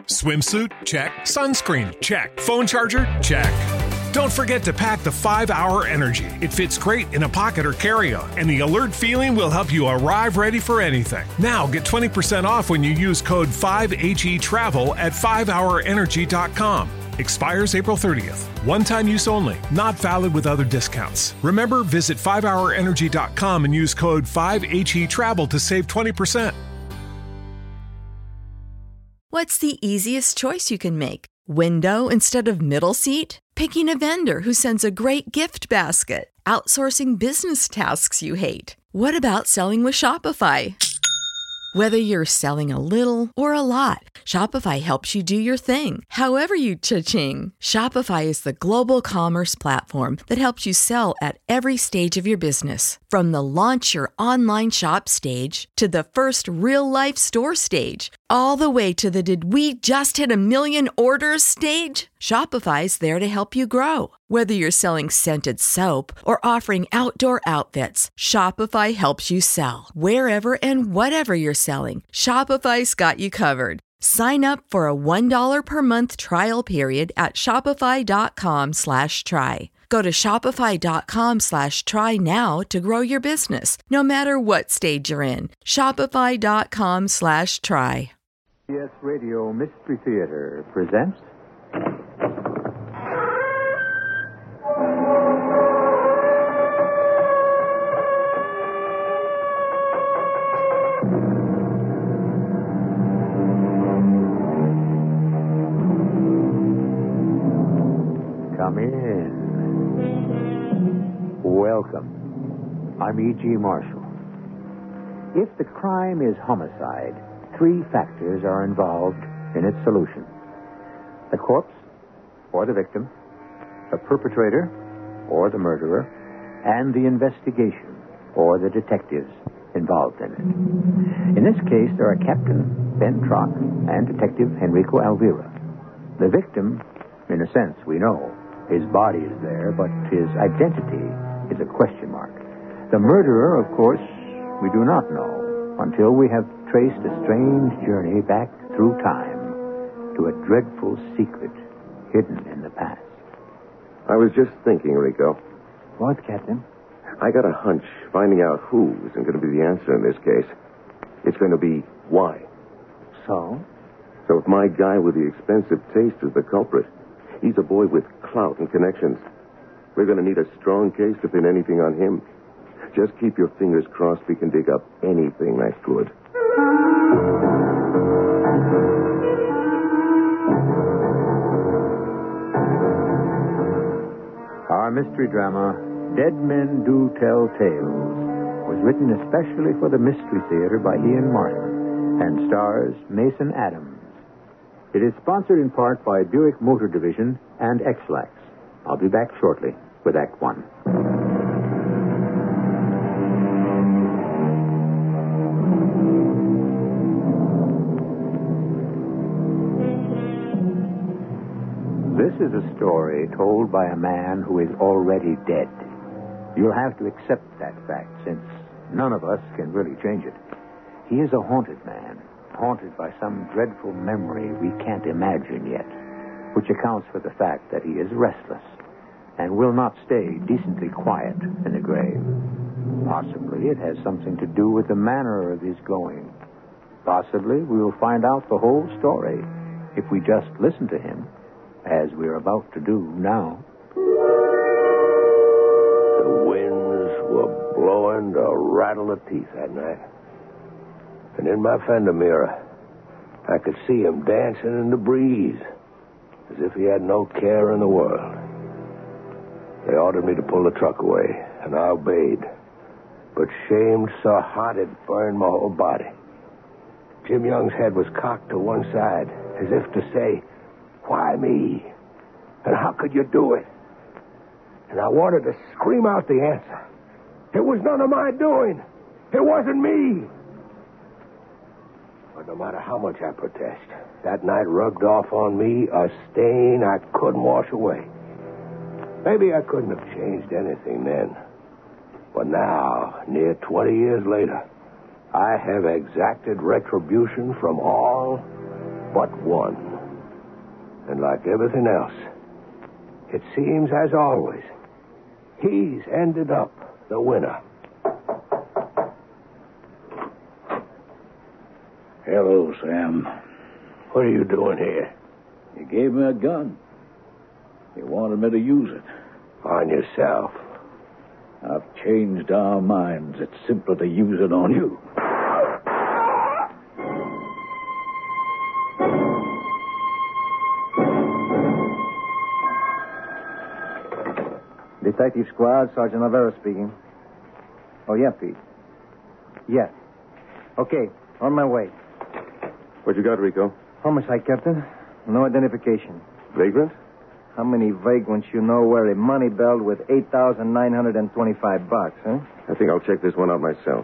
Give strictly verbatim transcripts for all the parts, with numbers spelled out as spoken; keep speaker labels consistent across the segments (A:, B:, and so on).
A: Swimsuit? Check. Sunscreen? Check. Phone charger? Check. Don't forget to pack the five hour Energy. It fits great in a pocket or carry-on, and the alert feeling will help you arrive ready for anything. Now get twenty percent off when you use code five H E Travel at five hour energy dot com. Expires April thirtieth. One-time use only. Not valid with other discounts. Remember, visit five hour energy dot com and use code five H E Travel to save twenty percent.
B: What's the easiest choice you can make? Window instead of middle seat? Picking a vendor who sends a great gift basket? Outsourcing business tasks you hate? What about selling with Shopify? Whether you're selling a little or a lot, Shopify helps you do your thing, however you cha-ching. Shopify is the global commerce platform that helps you sell at every stage of your business. From the launch your online shop stage to the first real-life store stage, all the way to the did we just hit a million orders stage. Shopify's there to help you grow. Whether you're selling scented soap or offering outdoor outfits, Shopify helps you sell. Wherever and whatever you're selling, Shopify's got you covered. Sign up for a one dollar per month trial period at shopify.com slash try. Go to shopify.com slash try now to grow your business, no matter what stage you're in. Shopify.com slash try.
C: C B S Radio Mystery Theater presents... Come in. Welcome. I'm E G. Marshall. If the crime is homicide, three factors are involved in its solution. The corpse, or the victim, the perpetrator, or the murderer, and the investigation, or the detectives involved in it. In this case, there are Captain Ben Trock and Detective Enrico Alvira. The victim, in a sense, we know. His body is there, but his identity is a question mark. The murderer, of course, we do not know until we have traced a strange journey back through time to a dreadful secret hidden in the past.
D: I was just thinking, Rico.
C: What, Captain?
D: I got a hunch finding out who isn't going to be the answer in this case. It's going to be why.
C: So?
D: So if my guy with the expensive taste is the culprit, he's a boy with clout and connections. We're going to need a strong case to pin anything on him. Just keep your fingers crossed we can dig up anything that's good.
C: Our mystery drama, Dead Men Do Tell Tales, was written especially for the Mystery Theater by Ian Martin and stars Mason Adams. It is sponsored in part by Buick Motor Division and X-Lax. I'll be back shortly with Act One. This is a story told by a man who is already dead. You'll have to accept that fact, since none of us can really change it. He is a haunted man, haunted by some dreadful memory we can't imagine yet, which accounts for the fact that he is restless and will not stay decently quiet in the grave. Possibly it has something to do with the manner of his going. Possibly we will find out the whole story if we just listen to him, as we're about to do now.
E: The winds were blowing to rattle the teeth that night. And in my fender mirror, I could see him dancing in the breeze, as if he had no care in the world. They ordered me to pull the truck away, and I obeyed. But shame so hot it burned my whole body. Jim Young's head was cocked to one side, as if to say, "Why me? And how could you do it?" And I wanted to scream out the answer. It was none of my doing. It wasn't me. But no matter how much I protest, that night rubbed off on me a stain I couldn't wash away. Maybe I couldn't have changed anything then. But now, near twenty years later, I have exacted retribution from all but one. And like everything else, it seems, as always, he's ended up the winner.
F: Hello, Sam.
E: What are you doing here?
F: You gave me a gun. You wanted me to use it.
E: On yourself.
F: I've changed our minds. It's simpler to use it on you.
G: Detective Squad, Sergeant Rivera speaking. Oh, yeah, Pete. Yeah. Okay, on my way.
D: What you got, Rico?
G: Homicide, Captain. No identification.
D: Vagrant?
G: How many vagrants you know wear a money belt with eight thousand nine hundred twenty-five bucks, huh?
D: I think I'll check this one out myself.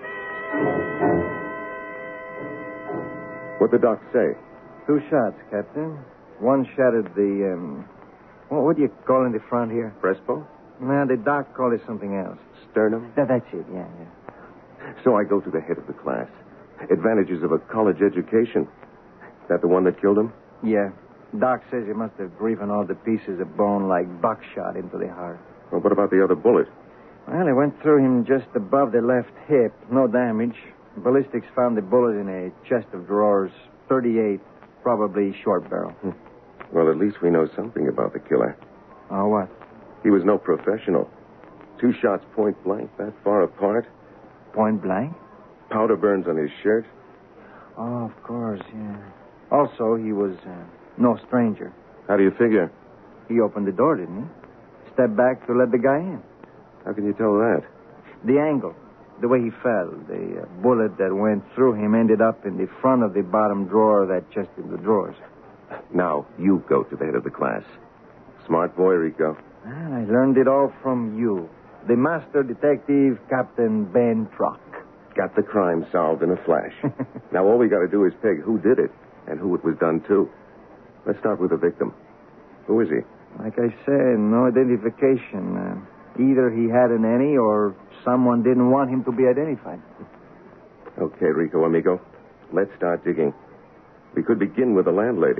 D: What'd the doc say?
G: Two shots, Captain. One shot at the, um... What, what do you call in the front here?
D: Breastbone?
G: No, the doc called it something else.
D: Sternum?
G: That, that's it, yeah, yeah.
D: So I go to the head of the class. Advantages of a college education. That the one that killed him?
G: Yeah. Doc says he must have driven all the pieces of bone like buckshot into the heart.
D: Well, what about the other bullet?
G: Well, it went through him just above the left hip. No damage. Ballistics found the bullet in a chest of drawers. thirty-eight, probably short barrel.
D: Hmm. Well, at least we know something about the killer.
G: Oh, what?
D: He was no professional. Two shots point blank, that far apart.
G: Point blank?
D: Powder burns on his shirt.
G: Oh, of course, yeah. Also, he was uh, no stranger.
D: How do you figure?
G: He opened the door, didn't he? Stepped back to let the guy in.
D: How can you tell that?
G: The angle, the way he fell, the uh, bullet that went through him ended up in the front of the bottom drawer of that chest of the drawers.
D: Now, you go to the head of the class. Smart boy, Rico.
G: Well, I learned it all from you. The master detective, Captain Ben Truck.
D: Got the crime solved in a flash. Now, all we got to do is peg who did it and who it was done to. Let's start with the victim. Who is he?
G: Like I said, no identification. Uh, either he hadn't any or someone didn't want him to be identified.
D: Okay, Rico, amigo. Let's start digging. We could begin with the landlady.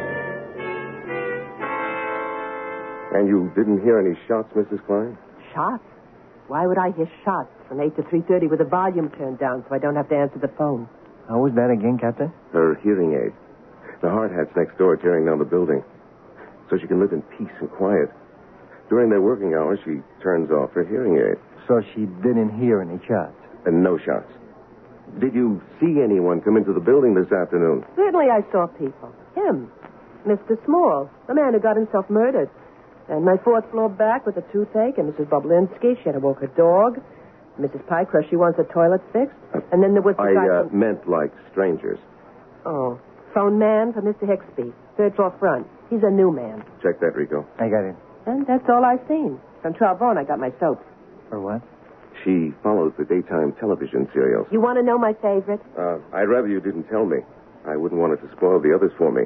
D: And you didn't hear any shots, Missus Klein?
H: Shots? Why would I hear shots from eight to three thirty with the volume turned down so I don't have to answer the phone?
G: How was that again, Captain?
D: Her hearing aid. The hard hat's next door tearing down the building. So she can live in peace and quiet. During their working hours, she turns off her hearing aid.
G: So she didn't hear any shots?
D: And no shots. Did you see anyone come into the building this afternoon?
H: Certainly I saw people. Him. Mister Small, the man who got himself murdered. And my fourth floor back with a toothache, and Missus Boblinski, she had to walk her dog. Missus Pycroft, she wants her toilet fixed. And then there was the
D: I
H: guy
D: uh,
H: from...
D: meant like strangers.
H: Oh. Phone man for Mister Hicksby. Third floor front. He's a new man.
D: Check that, Rico.
G: I got it.
H: And that's all I've seen. From twelve on, I got my soaps.
G: For what?
D: She follows the daytime television serials.
H: You want to know my favorite?
D: Uh, I'd rather you didn't tell me. I wouldn't want it to spoil the others for me.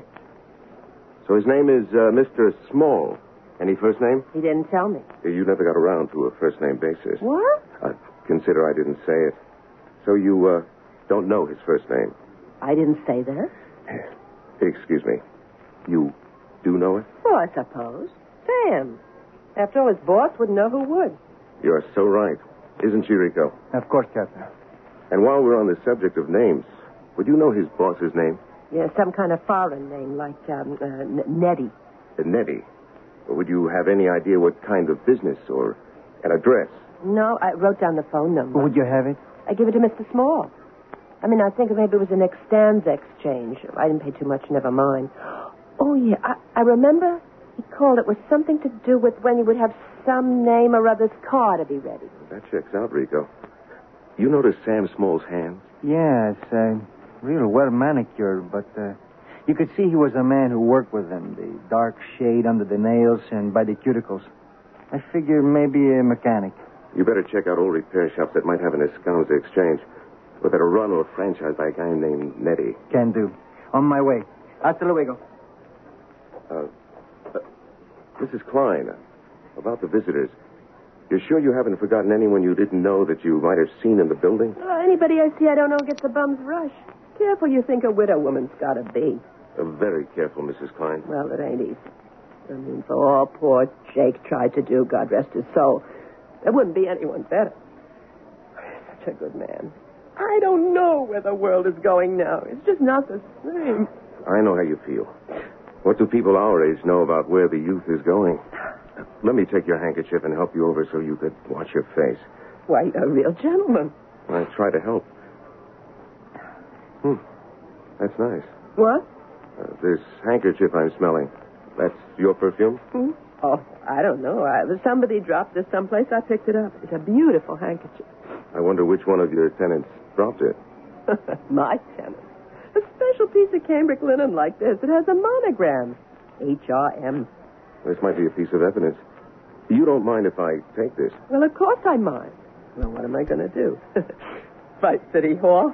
D: So his name is uh, Mister Small. Any first name?
H: He didn't tell me.
D: You never got around to a first-name basis.
H: What?
D: Uh, consider I didn't say it. So you uh, don't know his first name?
H: I didn't say that.
D: Excuse me. You do know it?
H: Oh, I suppose. Sam. After all, his boss wouldn't know who would.
D: You're so right. Isn't she, Rico?
G: Of course, Captain.
D: And while we're on the subject of names, would you know his boss's name?
H: Yeah, some kind of foreign name, like um, uh, N- Nettie.
D: Uh, Nettie. Or would you have any idea what kind of business or an address?
H: No, I wrote down the phone number.
G: Would you have it?
H: I give it to Mister Small. I mean, I think maybe it was an extends exchange. I didn't pay too much, never mind. Oh, yeah, I, I remember he called it was something to do with when he would have some name or other's car to be ready.
D: That checks out, Rico. You notice Sam Small's hands?
G: Yeah, it's uh, real well manicured, but uh, you could see he was a man who worked with them. The dark shade under the nails and by the cuticles. I figure maybe a mechanic.
D: You better check out old repair shops that might have an Escamza exchange. Whether a run or a franchise by a guy named Nettie.
G: Can do. On my way. Hasta luego.
D: Uh, uh, Missus Klein, uh, about the visitors. You're sure you haven't forgotten anyone you didn't know that you might have seen in the building?
H: Uh, anybody I see I don't know gets a bum's rush. Careful you think a widow woman's got to be.
D: Uh, very careful, Missus Klein.
H: Well, it ain't easy. I mean, for all poor Jake tried to do, God rest his soul, there wouldn't be anyone better. Such a good man. I don't know where the world is going now. It's just not the same.
D: I know how you feel. What do people our age know about where the youth is going? Let me take your handkerchief and help you over so you could wash your face.
H: Why, you're a real gentleman.
D: I try to help. Hmm. That's nice.
H: What?
D: Uh, this handkerchief I'm smelling, that's your perfume?
H: Hmm? Oh, I don't know. I, somebody dropped this someplace. I picked it up. It's a beautiful handkerchief.
D: I wonder which one of your tenants dropped it.
H: My tenant. A special piece of cambric linen like this. It has a monogram. H R M.
D: This might be a piece of evidence. You don't mind if I take this?
H: Well, of course I mind. Well, what am I going to do? Fight City Hall?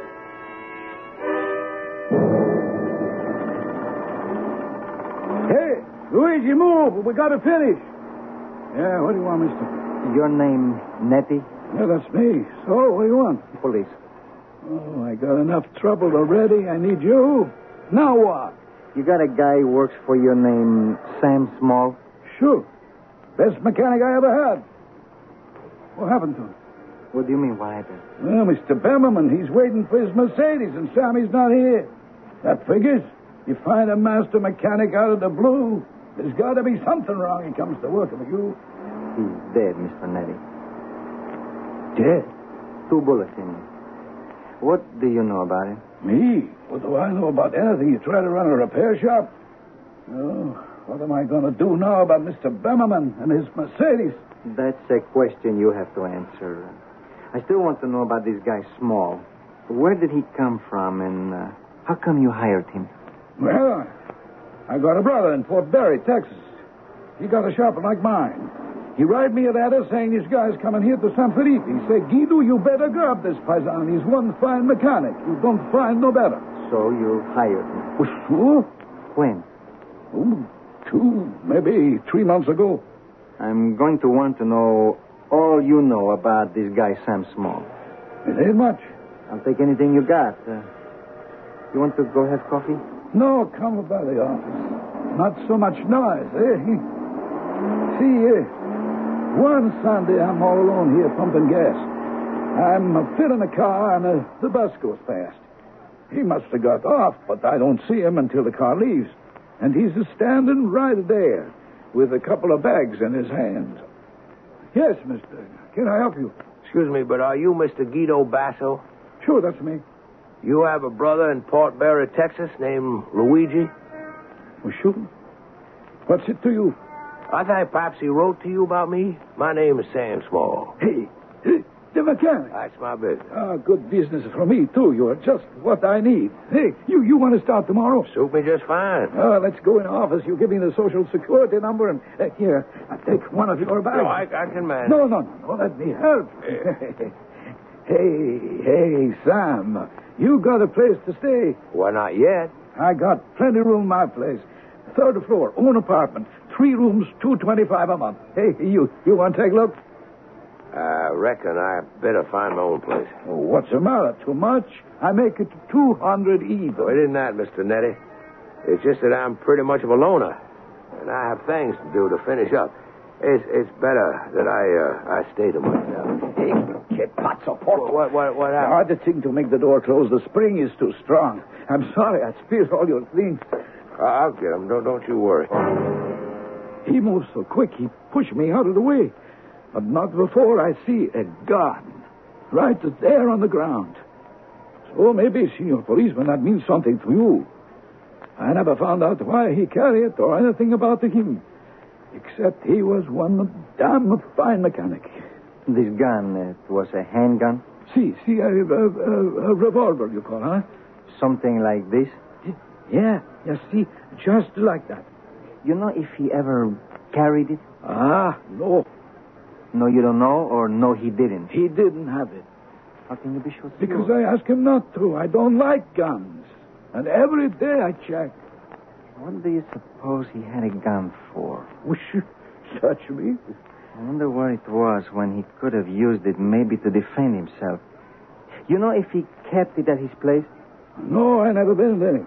F: Hey, Luigi, move. We got to finish. Yeah, what do you want, mister?
G: Your name, Nettie?
F: Yeah, that's me. So, what do you want?
G: Police.
F: Oh, I got enough trouble already. I need you. Now what?
G: You got a guy who works for you named Sam Small?
F: Sure. Best mechanic I ever had. What happened to him?
G: What do you mean, what happened?
F: Well, Mister Bemmerman, he's waiting for his Mercedes, and Sammy's not here. That figures. You find a master mechanic out of the blue, there's got to be something wrong. He comes to work for you.
G: He's dead, Mister Nettie.
F: Dead?
G: Two bullets in him. What do you know about him?
F: Me? What do I know about anything? You try to run a repair shop? Oh, what am I going to do now about Mister Bemmerman and his Mercedes?
G: That's a question you have to answer. I still want to know about this guy Small. Where did he come from, and uh, how come you hired him?
F: Well, I got a brother in Fort Berry, Texas. He got a shop like mine. He write me a letter saying this guy's coming here to San Felipe. He said, Guido, you better grab this paisan. He's one fine mechanic. You don't find no better.
G: So you hired him?
F: Well, sure.
G: When?
F: Oh, two, maybe three months ago.
G: I'm going to want to know all you know about this guy, Sam Small.
F: It ain't much.
G: I'll take anything you got. Uh, you want to go have coffee?
F: No, come about the office. Not so much noise, eh? See, uh, one Sunday I'm all alone here pumping gas. I'm uh, filling a car and uh, the bus goes past. He must have got off, but I don't see him until the car leaves. And he's uh, standing right there with a couple of bags in his hands. Yes, mister. Can I help you?
E: Excuse me, but are you Mister Guido Basso?
F: Sure, that's me.
E: You have a brother in Port Berry, Texas, named Luigi?
F: Well, sure. What's it to you?
E: I think perhaps he wrote to you about me. My name is Sam Small.
F: Hey, the mechanic.
E: That's my business.
F: Ah, good business for me, too. You're just what I need. Hey, you, you want to start tomorrow?
E: Suit me just fine.
F: Oh, let's go in the office. You give me the Social Security number, and uh, here, I'll take one of your bags.
E: No, I, I can manage.
F: No, no, no, no, let me help. Hey, hey, Sam, you got a place to stay.
E: Well, not yet.
F: I got plenty of room in my place. Third floor, own apartment. Three rooms, two twenty-five a month. Hey, you, you want to take a look?
E: I reckon I better find my own place.
F: Oh, what's the matter? Too much? I make it two hundred even.
E: Well, it isn't that, Mister Nettie. It's just that I'm pretty much of a loner, and I have things to do to finish up. It's it's better that I uh, I stay to myself.
F: Hey, kid, pazzo, porco.
E: What what what
F: The
E: happened?
F: hardest thing to make the door close. The spring is too strong. I'm sorry. I spilled all your things.
E: I'll get him. Don't don't you worry.
F: He moved so quick, he pushed me out of the way. But not before I see a gun right there on the ground. So maybe, Senor Policeman, that means something to you. I never found out why he carried it or anything about him, except he was one damn fine mechanic.
G: This gun, it was a handgun?
F: See, see, a, a, a, a revolver, you call, huh?
G: Something like this?
F: Yeah, yeah, see, just like that.
G: You know if he ever carried it?
F: Ah, no.
G: No, you don't know, or no, he didn't?
F: He didn't have it.
G: How can you be sure?
F: Because I asked him not to. I don't like guns. And every day I check.
G: What do you suppose he had a gun for?
F: Wish you search me.
G: I wonder where it was when he could have used it, maybe to defend himself. You know if he kept it at his place?
F: No, I never been there.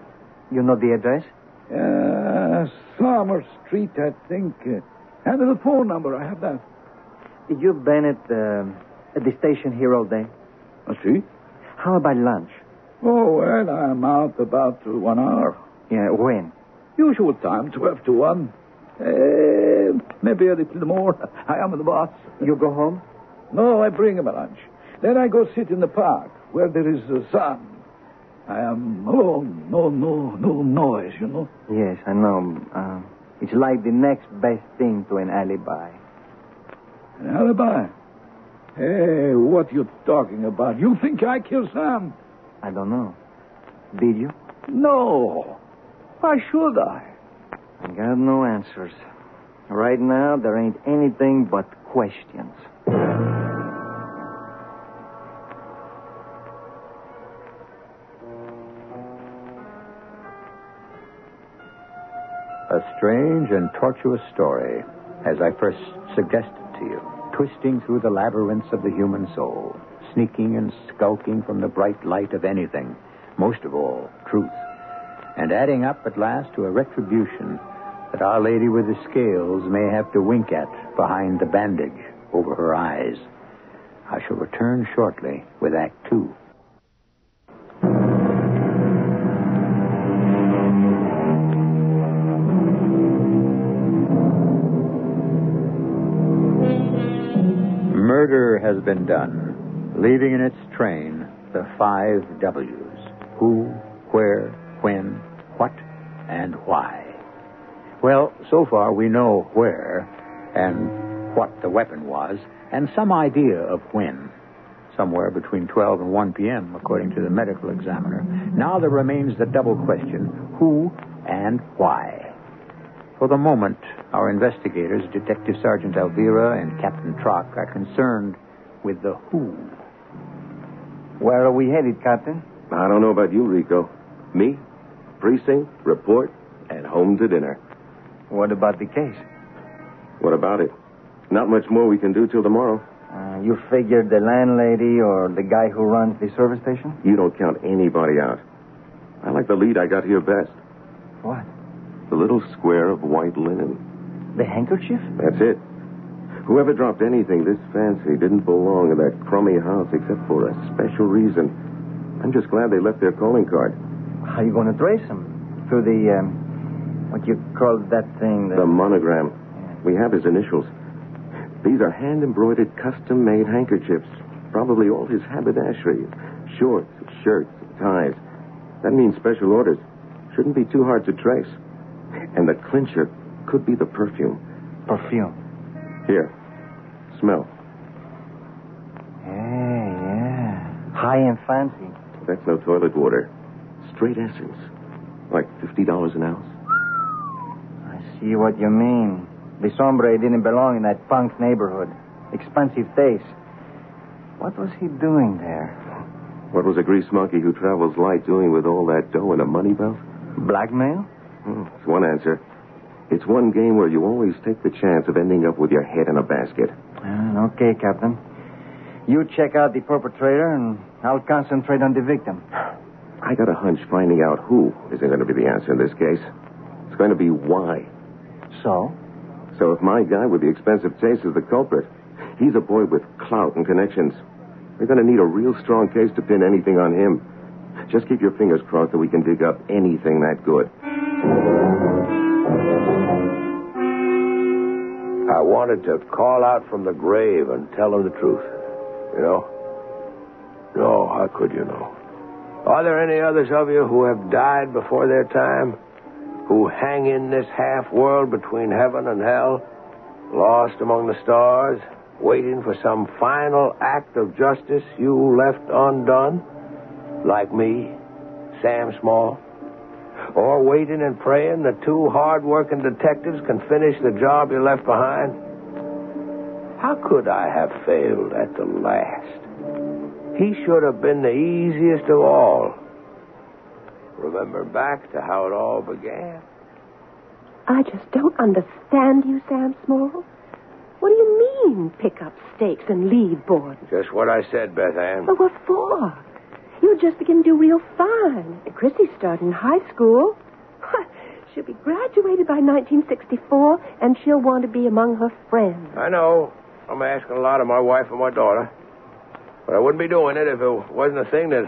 G: You know the address?
F: Uh, Summer Street, I think. Uh, and the phone number, I have that.
G: Did you been at, uh, at the station here all day?
F: I see.
G: How about lunch?
F: Oh, well, I'm out about uh, one hour.
G: Yeah, when?
F: Usual time, twelve to one. Uh, maybe a little more. I am the boss.
G: You go home?
F: No, I bring him a lunch. Then I go sit in the park where there is uh, sun. I am alone. No, no, no noise, you know.
G: Yes, I know. Uh, it's like the next best thing to an alibi.
F: An alibi? Hey, what you talking about? You think I killed Sam?
G: I don't know. Did you?
F: No. Why should I?
G: I got no answers. Right now, there ain't anything but questions.
C: A strange and tortuous story, as I first suggested to you, twisting through the labyrinths of the human soul, sneaking and skulking from the bright light of anything, most of all, truth, and adding up at last to a retribution that Our Lady with the Scales may have to wink at behind the bandage over her eyes. I shall return shortly with Act Two. Murder has been done, leaving in its train the five W's. Who, where, when, what, and why. Well, so far we know where and what the weapon was, and some idea of when. Somewhere between twelve and one p.m., according to the medical examiner. Now there remains the double question, who and why. For the moment, our investigators, Detective Sergeant Elvira and Captain Trock, are concerned with the who.
G: Where are we headed, Captain?
D: I don't know about you, Rico. Me, precinct, report, and home to dinner.
G: What about the case?
D: What about it? Not much more we can do till tomorrow.
G: Uh, you figured the landlady or the guy who runs the service station?
D: You don't count anybody out. I like the lead I got here best.
G: What?
D: The little square of white linen.
G: The handkerchief?
D: That's it. Whoever dropped anything this fancy didn't belong in that crummy house except for a special reason. I'm just glad they left their calling card.
G: How are you going to trace them? Through the, um, what you call that thing?
D: The, the monogram. Yeah. We have his initials. These are hand-embroidered, custom-made handkerchiefs. Probably all his haberdashery. Shorts, shirts, ties. That means special orders. Shouldn't be too hard to trace. And the clincher could be the perfume.
G: Perfume?
D: Here. Smell.
G: Yeah, yeah. High and fancy.
D: That's no toilet water. Straight essence. Like fifty dollars an ounce.
G: I see what you mean. The sombre didn't belong in that punk's neighborhood. Expensive taste. What was he doing there?
D: What was a grease monkey who travels light doing with all that dough in a money belt?
G: Blackmail?
D: Hmm, that's one answer. It's one game where you always take the chance of ending up with your head in a basket.
G: Uh, okay, Captain. You check out the perpetrator, and I'll concentrate on the victim.
D: I got a hunch finding out who isn't going to be the answer in this case. It's going to be why.
G: So?
D: So if my guy with the expensive taste is the culprit, he's a boy with clout and connections. We're going to need a real strong case to pin anything on him. Just keep your fingers crossed that we can dig up anything that good.
E: I wanted to call out from the grave and tell him the truth. You know? No, how could you know? Are there any others of you who have died before their time? Who hang in this half-world between heaven and hell? Lost among the stars? Waiting for some final act of justice you left undone? Like me, Sam Small? Or waiting and praying that two hard-working detectives can finish the job you left behind? How could I have failed at the last? He should have been the easiest of all. Remember back to how it all began?
H: I just don't understand you, Sam Small. What do you mean, pick up stakes and leave board?
E: Just what I said, Beth Ann.
H: But what for? You're just beginning to do real fine. And Chrissy's starting high school. She'll be graduated by nineteen sixty-four, and she'll want to be among her friends.
E: I know. I'm asking a lot of my wife and my daughter. But I wouldn't be doing it if it wasn't a thing that,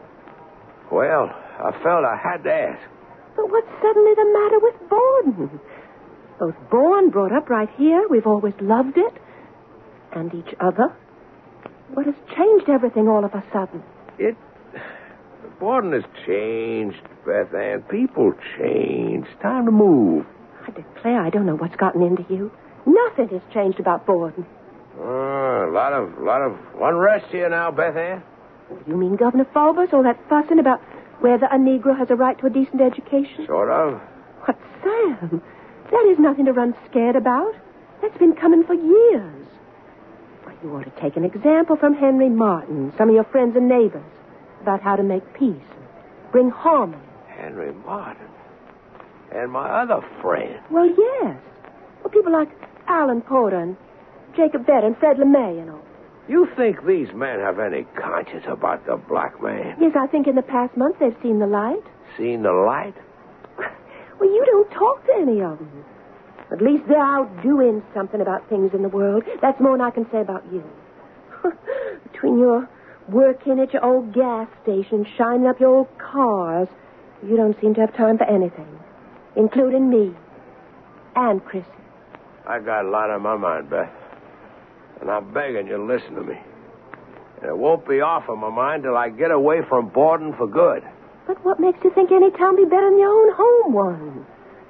E: well, I felt I had to ask.
H: But what's suddenly the matter with Borden? Both born, brought up right here. We've always loved it. And each other. What has changed everything all of a sudden?
E: It... Borden has changed, Beth Ann. People change. Time to move.
H: I declare I don't know what's gotten into you. Nothing has changed about Borden.
E: Uh, a lot of, lot of unrest here now, Beth Ann.
H: You mean Governor Fulbus? All that fussing about whether a Negro has a right to a decent education?
E: Sort of.
H: But, Sam, that is nothing to run scared about. That's been coming for years. Why, you ought to take an example from Henry Martin, some of your friends and neighbors, about how to make peace and bring harmony.
E: Henry Martin? And my other friend?
H: Well, yes. Well, people like Alan Porter and Jacob Bett and Fred LeMay and all.
E: You think these men have any conscience about the black man?
H: Yes, I think in the past month they've seen the light.
E: Seen the light?
H: Well, you don't talk to any of them. At least they're out doing something about things in the world. That's more than I can say about you. Between your working at your old gas station, shining up your old cars, you don't seem to have time for anything, including me and Chrissy.
E: I got a lot on my mind, Beth. And I'm begging you to listen to me. And it won't be off of my mind till I get away from Borden for good.
H: But what makes you think any town be better than your own home one?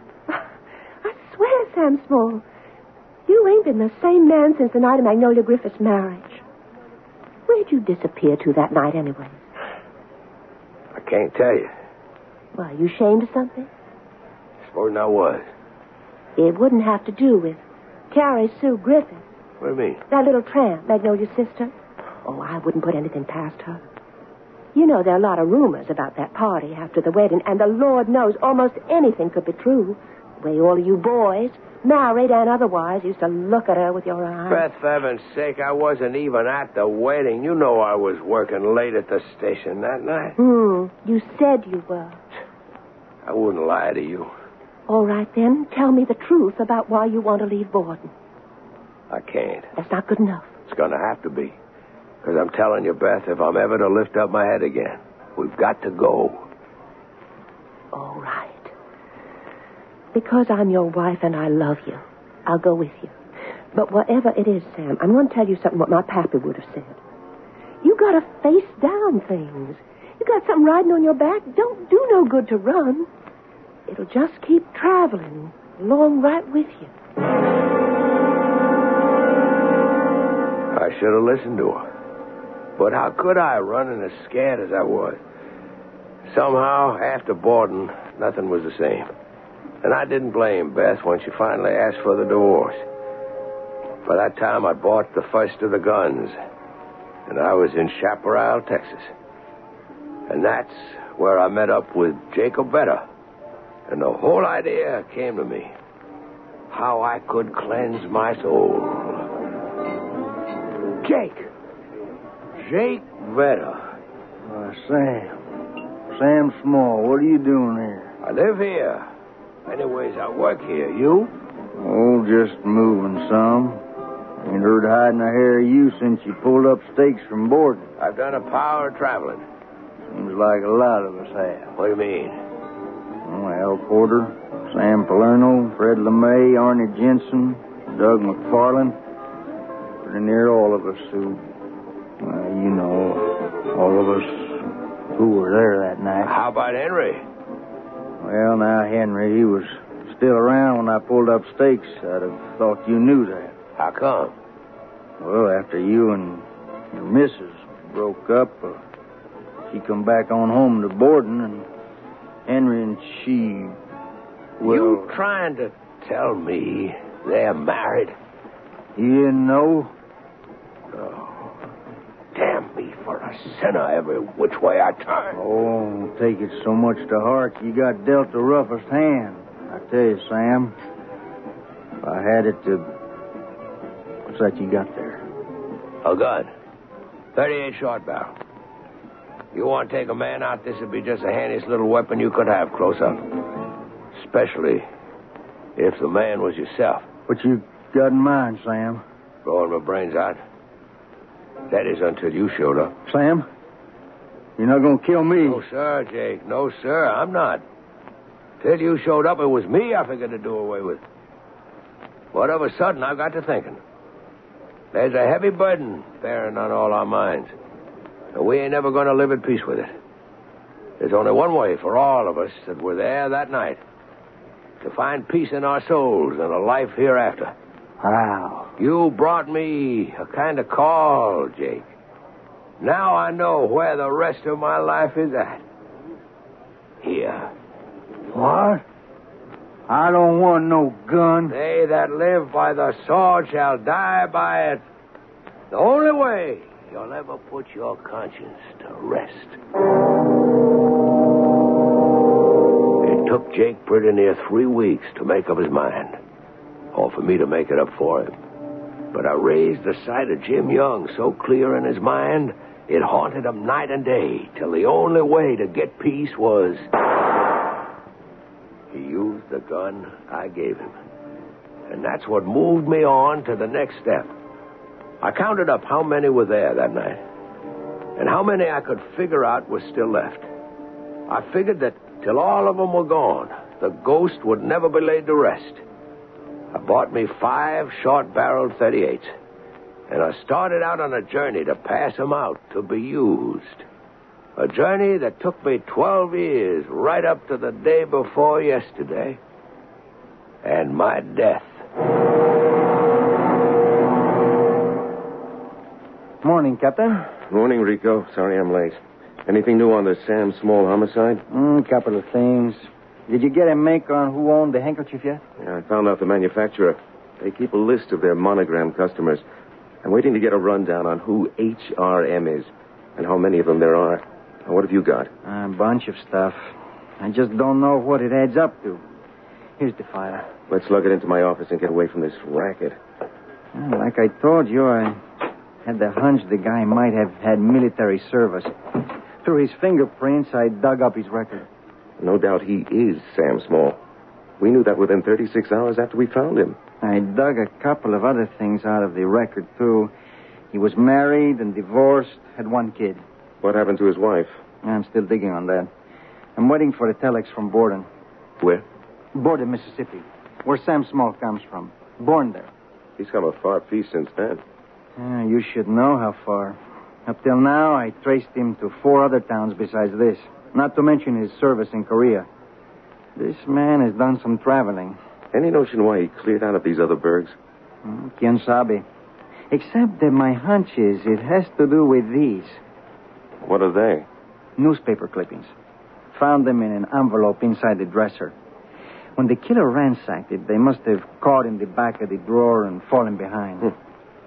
H: I swear, Sam Small, you ain't been the same man since the night of Magnolia Griffith's marriage. Where'd you disappear to that night anyway?
E: I can't tell you.
H: Why, you ashamed of something?
E: Supposing I was.
H: It wouldn't have to do with Carrie Sue Griffith.
E: What do you mean?
H: That little tramp, Magnolia's sister. Oh, I wouldn't put anything past her. You know, there are a lot of rumors about that party after the wedding, and the Lord knows almost anything could be true. The way all of you boys, married and otherwise, used to look at her with your eyes.
E: Beth, for heaven's sake, I wasn't even at the wedding. You know I was working late at the station that night.
H: Hmm, you said you were.
E: I wouldn't lie to you.
H: All right, then, tell me the truth about why you want to leave Borden.
E: I can't.
H: That's not good enough.
E: It's going to have to be. Because I'm telling you, Beth, if I'm ever to lift up my head again, we've got to go.
H: All right. Because I'm your wife and I love you, I'll go with you. But whatever it is, Sam, I'm going to tell you something what my pappy would have said. You got to face down things. You got something riding on your back. Don't do no good to run. It'll just keep traveling along right with you.
E: I should have listened to her. But how could I, running as scared as I was? Somehow, after Borden, nothing was the same. And I didn't blame Beth when she finally asked for the divorce. By that time, I'd bought the first of the guns. And I was in Chaparral, Texas. And that's where I met up with Jacob Vetter. And the whole idea came to me. How I could cleanse my soul. Jake. Jake Vetter.
G: Uh, Sam. Sam Small, what are you doing here?
E: I live here. Anyways, I work here. You?
G: Oh, just moving some. Ain't heard hiding a hair of you since you pulled up stakes from Borden.
E: I've done a power of traveling.
G: Seems like a lot of us have.
E: What do you mean?
G: Oh, Al Porter, Sam Palerno, Fred LeMay, Arnie Jensen, Doug McFarland. Pretty near all of us who, well, you know, all of us who were there that night.
E: How about Henry?
G: Well, now, Henry, he was still around when I pulled up stakes. I'd have thought you knew that.
E: How come?
G: Well, after you and your missus broke up, uh, she come back on home to Borden, and Henry and she, well...
E: You trying to tell me they're married?
G: You didn't know?
E: Oh, damn me for a sinner every which way I turn.
G: Oh, don't take it so much to heart. You got dealt the roughest hand. I tell you, Sam, if I had it to... What's that you got there?
E: A gun. thirty-eight short barrel. You want to take a man out, this would be just the handiest little weapon you could have close up. Especially if the man was yourself.
G: What you got in mind, Sam?
E: Blowing my brains out. That is until you showed up.
G: Sam? You're not going to kill me?
E: No, sir, Jake. No, sir, I'm not. Till you showed up, it was me I figured to do away with. But of a sudden, I got to thinking. There's a heavy burden bearing on all our minds. And we ain't never going to live at peace with it. There's only one way for all of us that were there that night. To find peace in our souls and a life hereafter.
G: Wow.
E: You brought me a kind of call, Jake. Now I know where the rest of my life is at. Here.
G: What? I don't want no gun.
E: They that live by the sword shall die by it. The only way you'll ever put your conscience to rest. It took Jake pretty near three weeks to make up his mind. Or for me to make it up for him. But I raised the sight of Jim Young so clear in his mind, it haunted him night and day, till the only way to get peace was... He used the gun I gave him. And that's what moved me on to the next step. I counted up how many were there that night, and how many I could figure out were still left. I figured that till all of them were gone, the ghost would never be laid to rest. I bought me five short-barreled thirty-eights, and I started out on a journey to pass them out to be used. A journey that took me twelve years, right up to the day before yesterday, and my death.
G: Morning, Captain.
D: Morning, Rico. Sorry I'm late. Anything new on the Sam Small homicide?
G: Mm, couple of things. Did you get a make on who owned the handkerchief yet?
D: Yeah, I found out the manufacturer. They keep a list of their monogram customers. I'm waiting to get a rundown on who H R M is and how many of them there are. Now, what have you got?
G: A bunch of stuff. I just don't know what it adds up to. Here's the file.
D: Let's lug it into my office and get away from this racket.
G: Well, like I told you, I had the hunch the guy might have had military service. Through his fingerprints, I dug up his record.
D: No doubt he is Sam Small. We knew that within thirty-six hours after we found him.
G: I dug a couple of other things out of the record, too. He was married and divorced, had one kid.
D: What happened to his wife?
G: I'm still digging on that. I'm waiting for a telex from Borden.
D: Where?
G: Borden, Mississippi, where Sam Small comes from. Born there.
D: He's come a far piece since then.
G: Uh, you should know how far. Up till now, I traced him to four other towns besides this. Not to mention his service in Korea. This man has done some traveling.
D: Any notion why he cleared out of these other burgs?
G: Mm, quien sabe. Except that my hunch is it has to do with these.
D: What are they?
G: Newspaper clippings. Found them in an envelope inside the dresser. When the killer ransacked it, they must have caught in the back of the drawer and fallen behind.
D: Hmm.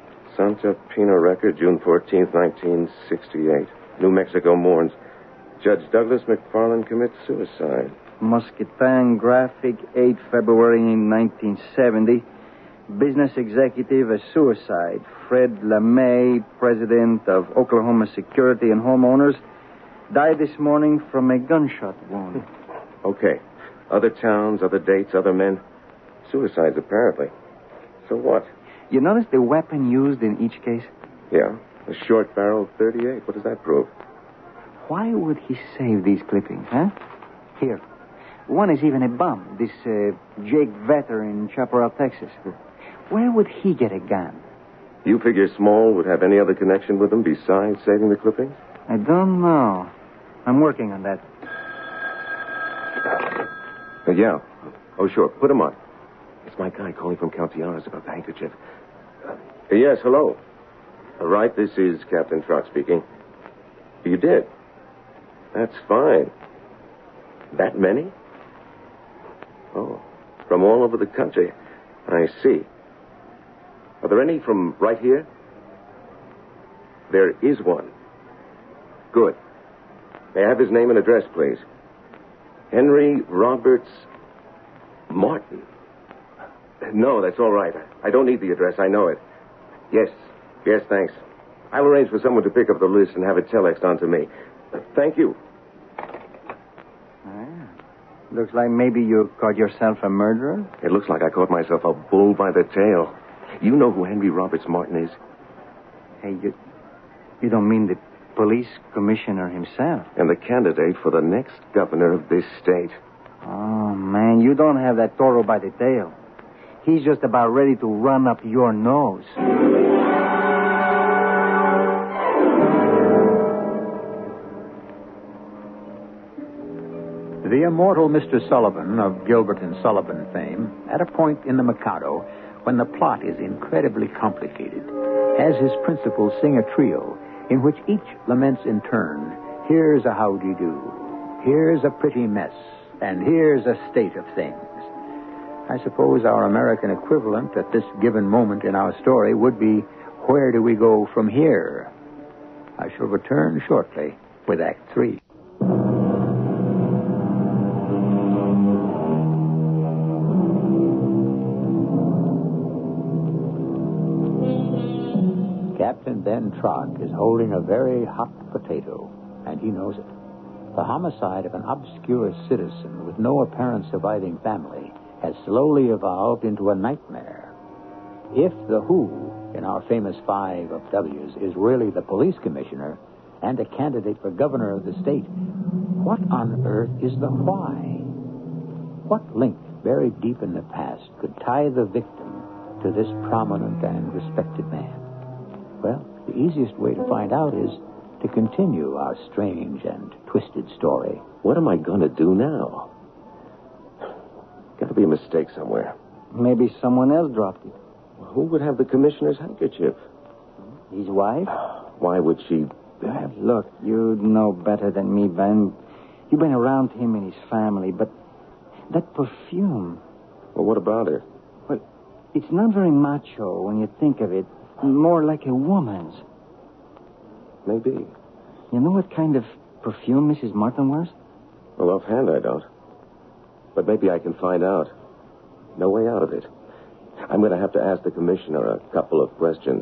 D: Santa Pina Record, June fourteenth, nineteen sixty-eight. New Mexico mourns. Judge Douglas McFarland commits suicide.
G: Muscatine Graphic, the eighth of February, nineteen seventy. Business executive, a suicide. Fred LeMay, president of Oklahoma Security and Homeowners, died this morning from a gunshot wound.
D: Okay. Other towns, other dates, other men. Suicides, apparently. So what?
G: You notice the weapon used in each case?
D: Yeah. A short barrel thirty-eight. What does that prove?
G: Why would he save these clippings, huh? Here. One is even a bum. This uh, Jake Vetter in Chaparral, Texas. Where would he get a gun?
D: You figure Small would have any other connection with him besides saving the clippings?
G: I don't know. I'm working on that.
D: Uh, yeah. Oh, sure. Put him on. It's my guy calling from Caltiaras about the handkerchief. Uh, yes, hello. All right, this is Captain Trot speaking. You did? That's fine. That many? Oh, from all over the country. I see. Are there any from right here? There is one. Good. May I have his name and address, please? Henry Roberts Martin. No, that's all right. I don't need the address. I know it. Yes. Yes, thanks. I'll arrange for someone to pick up the list and have it telexed on to me. Uh, Thank you.
G: Ah, looks like maybe you caught yourself a murderer.
D: It looks like I caught myself a bull by the tail. You know who Henry Roberts Martin is?
G: Hey, you, you don't mean the police commissioner himself?
D: And the candidate for the next governor of this state.
G: Oh, man, you don't have that toro by the tail. He's just about ready to run up your nose.
C: The immortal Mister Sullivan of Gilbert and Sullivan fame, at a point in The Mikado, when the plot is incredibly complicated, has his principals sing a trio in which each laments in turn, here's a howdy-do, here's a pretty mess, and here's a state of things. I suppose our American equivalent at this given moment in our story would be, where do we go from here? I shall return shortly with Act Three. Captain Ben Trock is holding a very hot potato, and he knows it. The homicide of an obscure citizen with no apparent surviving family has slowly evolved into a nightmare. If the who in our famous five of W's is really the police commissioner and a candidate for governor of the state, what on earth is the why? What link buried deep in the past could tie the victim to this prominent and respected man? Well, the easiest way to find out is to continue our strange and twisted story.
D: What am I going to do now? Got to be a mistake somewhere.
G: Maybe someone else dropped it.
D: Who would have the commissioner's handkerchief?
G: His wife?
D: Why would she...
G: Uh, look, you know better than me, Ben. You've been around him and his family, but that perfume...
D: Well, what about it?
G: Well, it's not very macho when you think of it. More like a woman's.
D: Maybe.
G: You know what kind of perfume Missus Martin wears?
D: Well, offhand, I don't. But maybe I can find out. No way out of it. I'm going to have to ask the commissioner a couple of questions.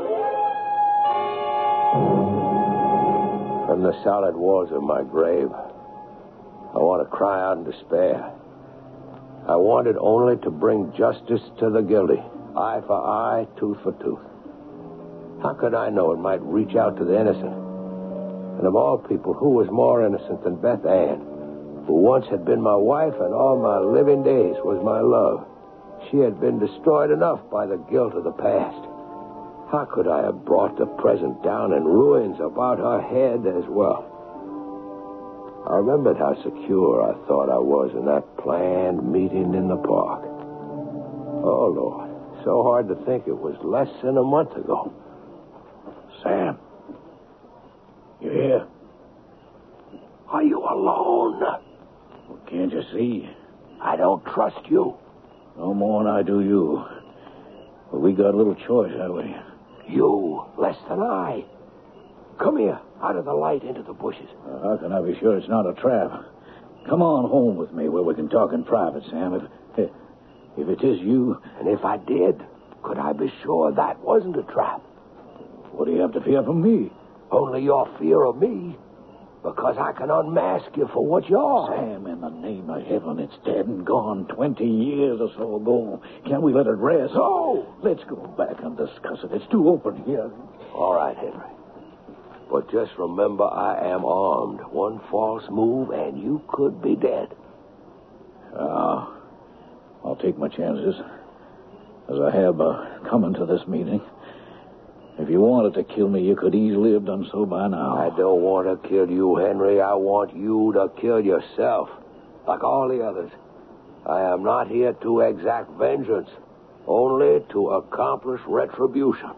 E: From the solid walls of my grave, I want to cry out in despair. I wanted only to bring justice to the guilty. Eye for eye, tooth for tooth. How could I know it might reach out to the innocent? And of all people, who was more innocent than Beth Ann, who once had been my wife and all my living days was my love? She had been destroyed enough by the guilt of the past. How could I have brought the present down in ruins about her head as well? I remembered how secure I thought I was in that planned meeting in the park. Oh, Lord, so hard to think it was less than a month ago. Sam, you here? Are you alone?
F: Well, can't you see?
E: I don't trust you.
F: No more than I do you. But we got a little choice, have we?
E: You, less than I. Come here, out of the light into the bushes.
F: Uh, how can I be sure it's not a trap? Come on home with me where we can talk in private, Sam. If, if it is you...
E: And if I did, could I be sure that wasn't a trap?
F: What do you have to fear from me?
E: Only your fear of me. Because I can unmask you for what you are.
F: Sam, in the name of heaven, it's dead and gone twenty years or so ago. Can't we let it rest?
E: No!
F: Let's go back and discuss it. It's too open here.
E: All right, Henry. But just remember, I am armed. One false move, and you could be dead.
F: Ah, uh, I'll take my chances. As I have uh, coming to this meeting. If you wanted to kill me, you could easily have done so by now.
E: I don't want to kill you, Henry. I want you to kill yourself, like all the others. I am not here to exact vengeance, only to accomplish retribution.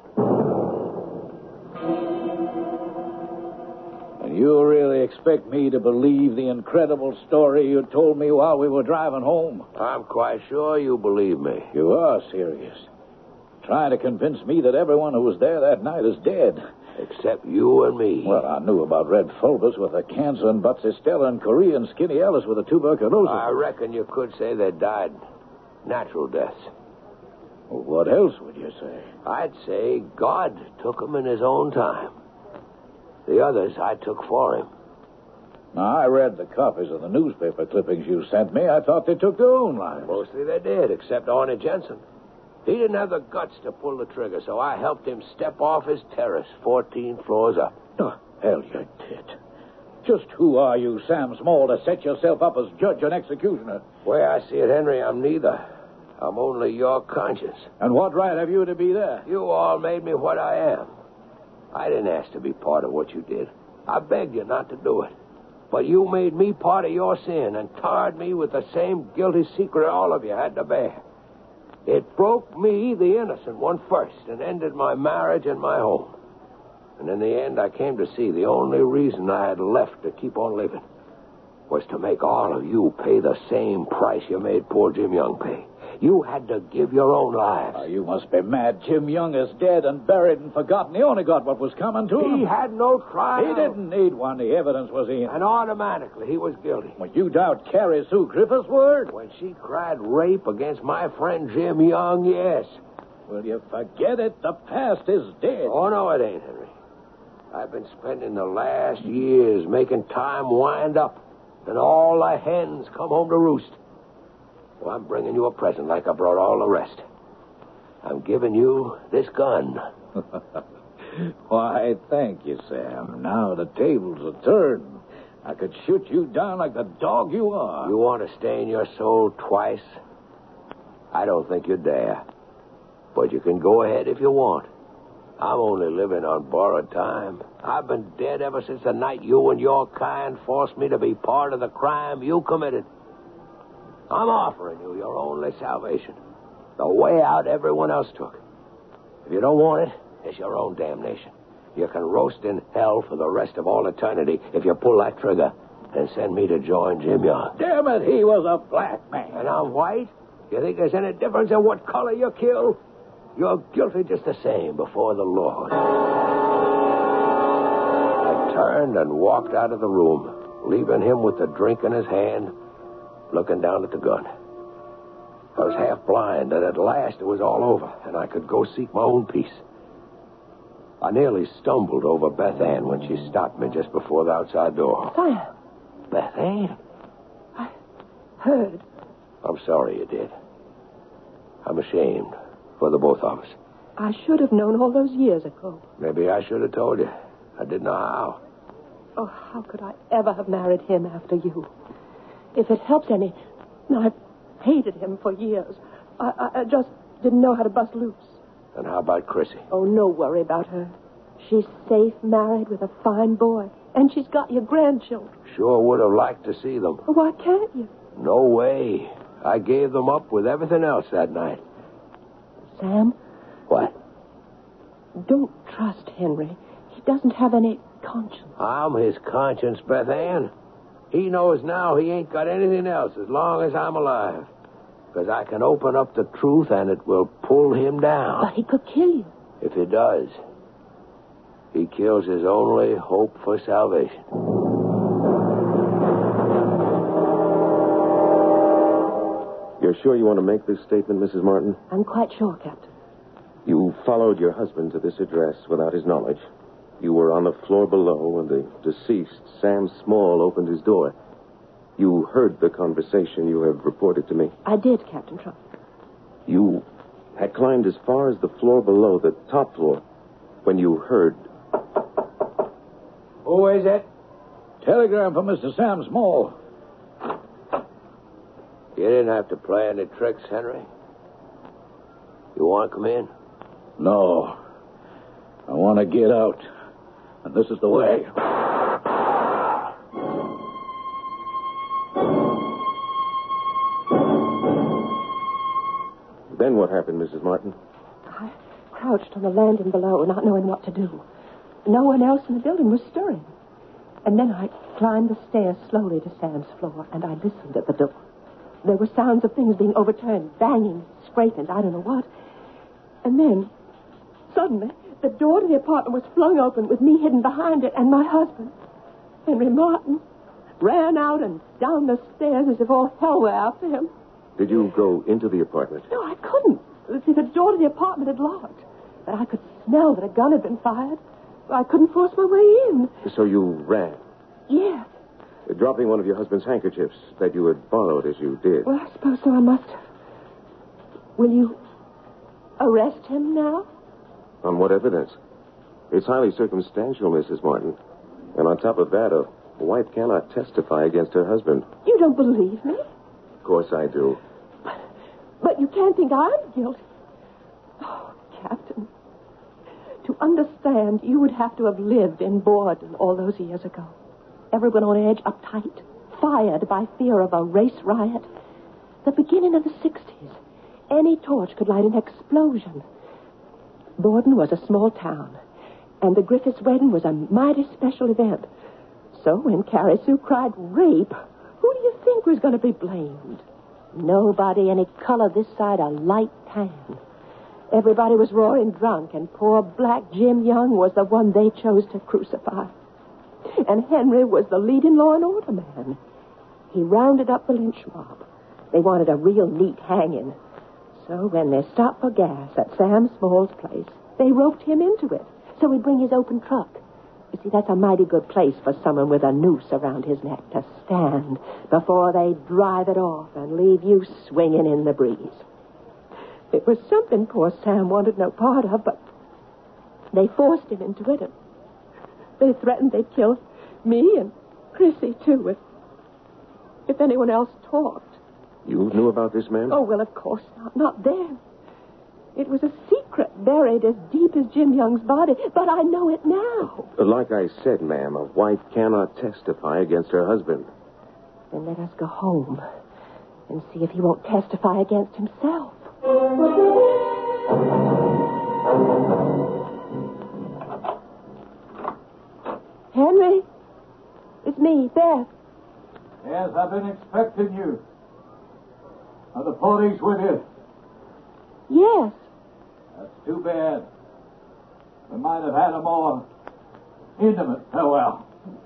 F: And you really expect me to believe the incredible story you told me while we were driving home?
E: I'm quite sure you believe me.
F: You are serious. Trying to convince me that everyone who was there that night is dead.
E: Except you and me.
F: Well, I knew about Red Fulvus with the cancer and Butsy Stella and Correa and Skinny Ellis with the tuberculosis.
E: I reckon you could say they died natural deaths.
F: Well, what else would you say?
E: I'd say God took them in his own time. The others I took for him.
F: Now, I read the copies of the newspaper clippings you sent me. I thought they took their own lives.
E: Mostly they did, except Arnie Jensen. He didn't have the guts to pull the trigger, so I helped him step off his terrace fourteen floors up.
F: Oh, hell you did. Just who are you, Sam Small, to set yourself up as judge and executioner?
E: The way I see it, Henry, I'm neither. I'm only your conscience.
F: And what right have you to be there?
E: You all made me what I am. I didn't ask to be part of what you did. I begged you not to do it. But you made me part of your sin and tarred me with the same guilty secret all of you had to bear. It broke me, the innocent one, first, and ended my marriage and my home. And in the end, I came to see the only reason I had left to keep on living was to make all of you pay the same price you made poor Jim Young pay. You had to give your own lives.
F: Oh, you must be mad. Jim Young is dead and buried and forgotten. He only got what was coming to him.
E: He had no trial.
F: He didn't need one. The evidence was in.
E: And automatically, he was guilty.
F: Well, you doubt Carrie Sue Griffith's word?
E: When she cried rape against my friend Jim Young, yes.
F: Will you forget it? The past is dead.
E: Oh, no, it ain't, Henry. I've been spending the last years making time wind up, and all the hens come home to roost. So I'm bringing you a present like I brought all the rest. I'm giving you this gun.
F: Why, thank you, Sam. Now the tables are turned. I could shoot you down like the dog you are.
E: You want to stain your soul twice? I don't think you dare. But you can go ahead if you want. I'm only living on borrowed time. I've been dead ever since the night you and your kind forced me to be part of the crime you committed. I'm offering you your only salvation. The way out everyone else took. If you don't want it, it's your own damnation. You can roast in hell for the rest of all eternity if you pull that trigger and send me to join Jim Young.
F: Damn it, he was a black man.
E: And I'm white? You think there's any difference in what color you kill? You're guilty just the same before the Lord. I turned and walked out of the room, leaving him with the drink in his hand, looking down at the gun. I was half blind, and at last it was all over, and I could go seek my own peace. I nearly stumbled over Beth Ann when she stopped me just before the outside door.
H: Sam.
E: Beth Ann?
H: I heard.
E: I'm sorry you did. I'm ashamed for the both of us.
H: I should have known all those years ago.
E: Maybe I should have told you. I didn't know how.
H: Oh, how could I ever have married him after you? If it helps any, I've hated him for years. I, I, I just didn't know how to bust loose.
E: And how about Chrissy?
H: Oh, no worry about her. She's safe, married with a fine boy. And she's got your grandchildren.
E: Sure would have liked to see them.
H: Well, why can't you?
E: No way. I gave them up with everything else that night.
H: Sam?
E: What?
H: Don't trust Henry. He doesn't have any conscience.
E: I'm his conscience, Beth Ann. He knows now he ain't got anything else as long as I'm alive. Because I can open up the truth and it will pull him down.
H: But he could kill you.
E: If he does, he kills his only hope for salvation.
D: You're sure you want to make this statement, Missus Martin?
H: I'm quite sure, Captain.
D: You followed your husband to this address without his knowledge. You were on the floor below when the deceased, Sam Small, opened his door. You heard the conversation you have reported to me.
H: I did, Captain Trump.
D: You had climbed as far as the floor below, the top floor, when you heard...
F: Who is it? Telegram from Mister Sam Small.
E: You didn't have to play any tricks, Henry. You want to come in?
F: No. I want to get out. And this is the way.
D: Then what happened, Missus Martin?
H: I crouched on the landing below, not knowing what to do. No one else in the building was stirring. And then I climbed the stairs slowly to Sam's floor, and I listened at the door. There were sounds of things being overturned, banging, scrapings, I don't know what. And then, suddenly, the door to the apartment was flung open with me hidden behind it, and my husband, Henry Martin, ran out and down the stairs as if all hell were after him.
D: Did you go into the apartment?
H: No, I couldn't. See, the door to the apartment had locked. But I could smell that a gun had been fired. I couldn't force my way in.
D: So you ran?
H: Yes.
D: Dropping one of your husband's handkerchiefs that you had borrowed as you did.
H: Well, I suppose so. I must have. Will you arrest him now?
D: On what evidence? It's highly circumstantial, Missus Martin. And on top of that, a wife cannot testify against her husband.
H: You don't believe me?
D: Of course I do.
H: But, but you can't think I'm guilty. Oh, Captain. To understand, you would have to have lived in Borden all those years ago. Everyone on edge, uptight, fired by fear of a race riot. The beginning of the sixties. Any torch could light an explosion. Borden was a small town, and the Griffiths' wedding was a mighty special event. So when Carrie Sue cried rape, who do you think was going to be blamed? Nobody any color this side a light tan. Everybody was roaring drunk, and poor black Jim Young was the one they chose to crucify. And Henry was the leading law and order man. He rounded up the lynch mob. They wanted a real neat hanging. So when they stopped for gas at Sam Small's place, they roped him into it so he'd bring his open truck. You see, that's a mighty good place for someone with a noose around his neck to stand before they drive it off and leave you swinging in the breeze. It was something poor Sam wanted no part of, but they forced him into it. And they threatened they'd kill me and Chrissy, too, if, if anyone else talked.
D: You knew about this man?
H: Oh, well, of course not. Not then. It was a secret buried as deep as Jim Young's body, but I know it now.
D: Like I said, ma'am, a wife cannot testify against her husband.
H: Then let us go home and see if he won't testify against himself. Henry, it's me, Beth.
F: Yes, I've been expecting you. Are the police with you?
H: Yes.
F: That's too bad. We might have had a more intimate farewell.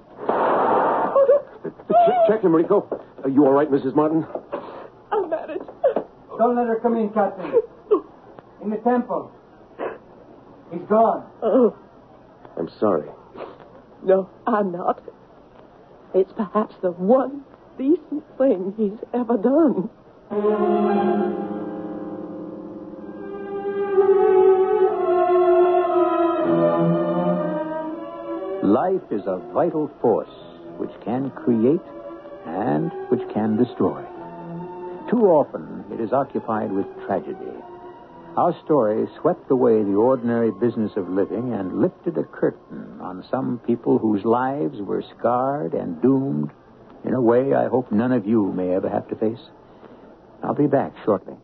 D: Check, check him, Rico. Are you all right, Missus Martin?
H: I'll manage.
G: Don't let her come in, Captain. In the temple. He's gone.
H: Oh.
D: I'm sorry.
H: No, I'm not. It's perhaps the one decent thing he's ever done.
C: Life is a vital force which can create and which can destroy. Too often, it is occupied with tragedy. Our story swept away the ordinary business of living and lifted a curtain on some people whose lives were scarred and doomed in a way I hope none of you may ever have to face. I'll be back shortly.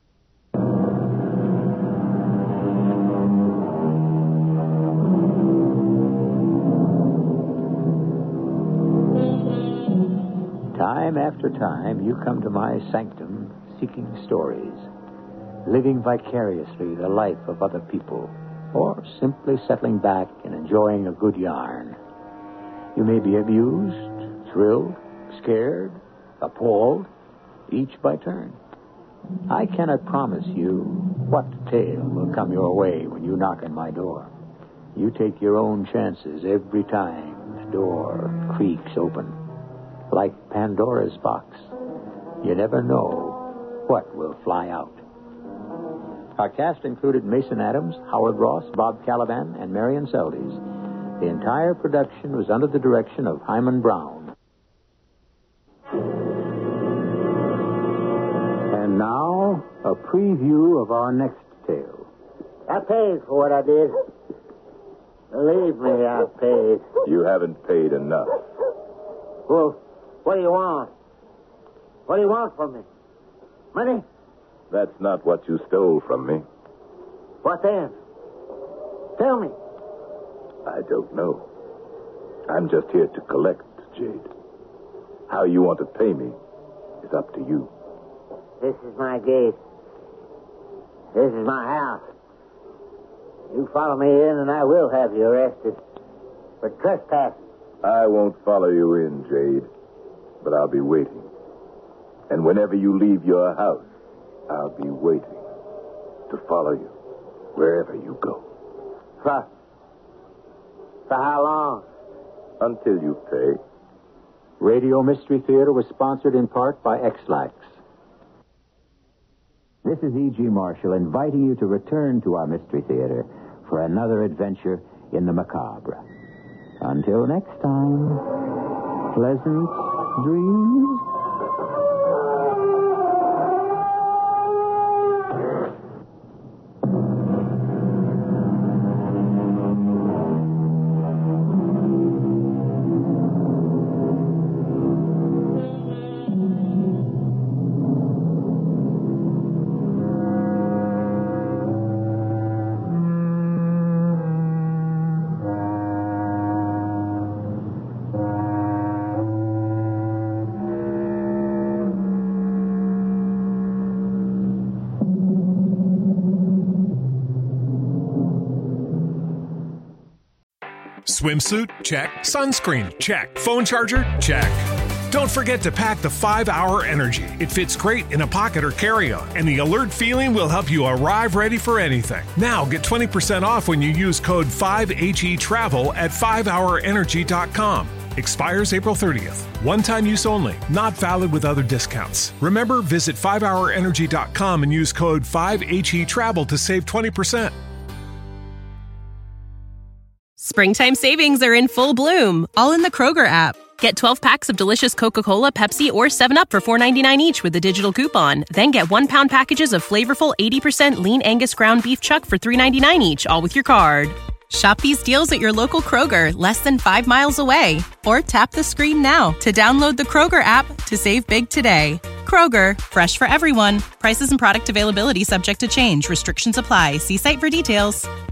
C: Time after time, you come to my sanctum seeking stories, living vicariously the life of other people, or simply settling back and enjoying a good yarn. You may be amused, thrilled, scared, appalled, each by turn. I cannot promise you what tale will come your way when you knock on my door. You take your own chances every time the door creaks open. Like Pandora's box, you never know what will fly out. Our cast included Mason Adams, Howard Ross, Bob Caliban, and Marion Seldes. The entire production was under the direction of Hyman Brown. And now, a preview of our next tale.
G: I paid for what I did. Believe me, I paid.
E: You haven't paid enough.
G: Well, what do you want? What do you want from me? Money?
E: That's not what you stole from me.
G: What then? Tell me.
E: I don't know. I'm just here to collect, Jade. How you want to pay me is up to you.
G: This is my gate. This is my house. You follow me in and I will have you arrested for trespassing.
E: I won't follow you in, Jade, but I'll be waiting. And whenever you leave your house, I'll be waiting to follow you wherever you go.
G: For, for how long?
E: Until you pay.
C: Radio Mystery Theater was sponsored in part by X-Lax. This is E G. Marshall inviting you to return to our Mystery Theater for another adventure in the macabre. Until next time, pleasant dreams.
A: Swimsuit? Check. Sunscreen? Check. Phone charger? Check. Don't forget to pack the five hour Energy. It fits great in a pocket or carry-on, and the alert feeling will help you arrive ready for anything. Now get twenty percent off when you use code five H E Travel at five hour energy dot com. Expires April thirtieth. One-time use only. Not valid with other discounts. Remember, visit five hour energy dot com and use code five H E Travel to save twenty percent.
I: Springtime savings are in full bloom, all in the Kroger app. Get twelve packs of delicious Coca-Cola, Pepsi, or seven up for four ninety-nine each with a digital coupon. Then get one-pound packages of flavorful eighty percent lean Angus ground beef chuck for three ninety-nine each, all with your card. Shop these deals at your local Kroger, less than five miles away. Or tap the screen now to download the Kroger app to save big today. Kroger, fresh for everyone. Prices and product availability subject to change. Restrictions apply. See site for details.